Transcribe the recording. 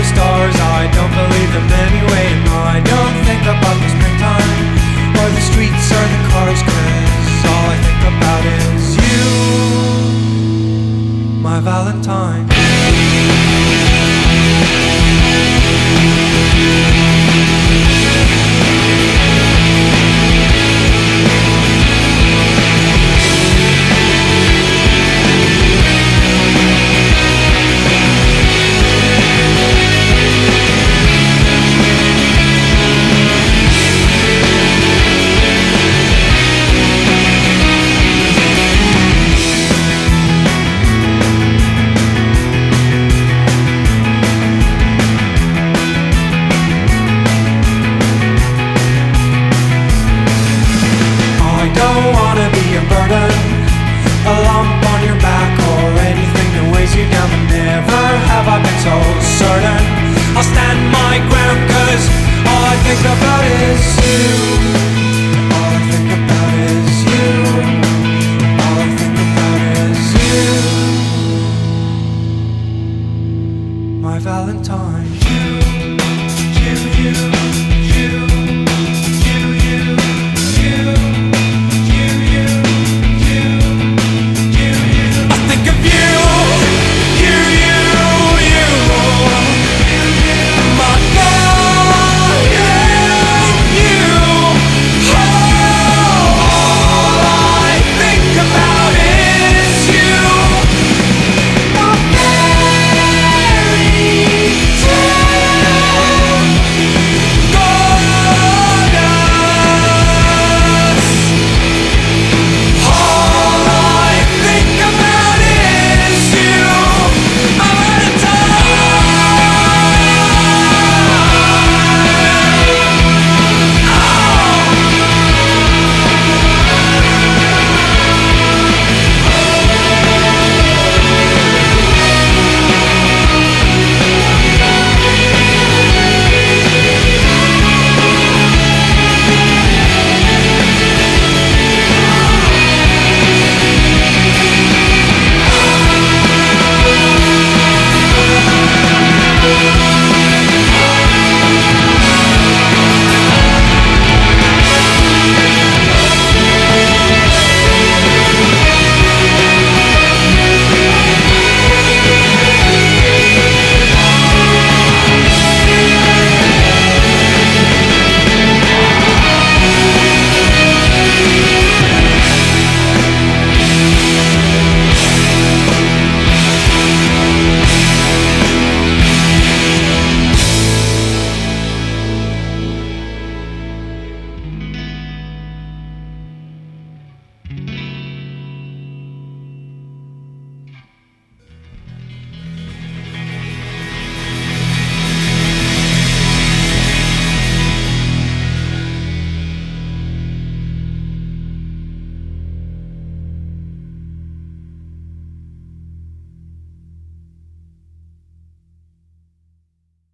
stars, I don't believe them anyway. No, I don't think about the springtime or the streets or the cars, 'cause all I think about is you, my Valentine. A lump on your back or anything that weighs you down, but never have I been so certain. I'll stand my ground, 'cause all I think about is you. All I think about is you. All I think about is you, my Valentine. You.